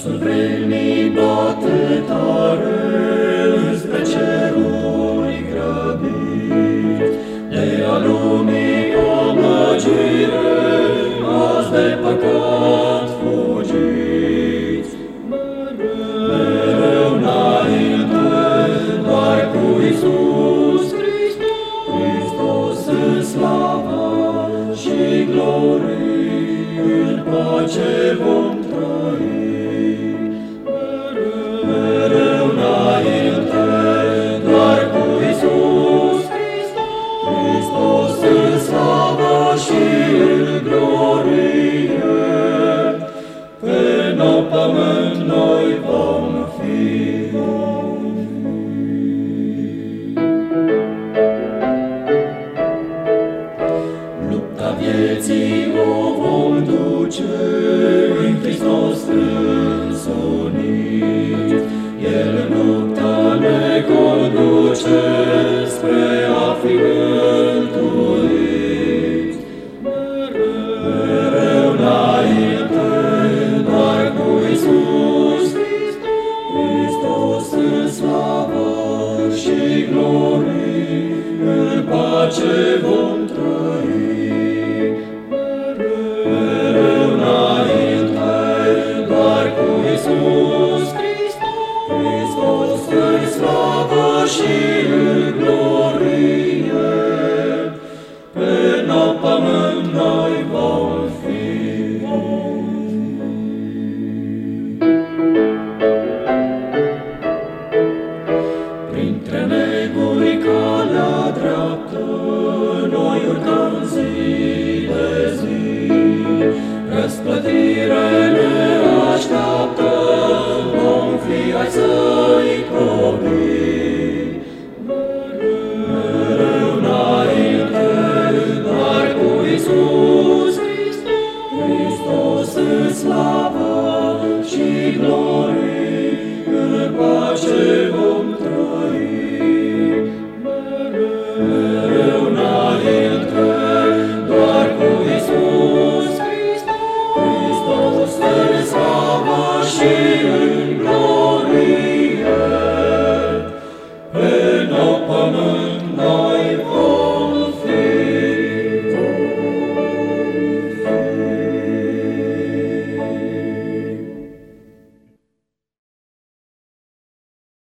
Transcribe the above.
Ceasul vremii bate tare spre ceruri grăbit, de-a lumii amăgire, azi de păcat fugiți. Mereu înainte, doar cu Iisus Hristos în slava și glorii, în pace vom trăi. Mereu înainte, doar cu Iisus Hristos în slavă și în glorie, pe nou pământ noi vom fi. Lupta vieții o vom duce în Hristos însunit. El în luptă ne conduce spre a fi mântuit. Mereu înainte, doar cu Iisus Hristos în slavă și glorii, în pace vom trăi. Mereu înainte, doar cu Iisus Hristos în slavă și în glorie, pe nou pământ noi vom fi. Printre neguri calea dreaptă noi urcăm zi de zi, răsplătire ne așteaptă, vom fi ai Săi copii. Mereu înainte, doar cu Iisus Hristos în slavă și glorii, în pace vom trăi. Mereu înainte, doar cu Iisus Hristos în slavă și în glorie, pe nou pământ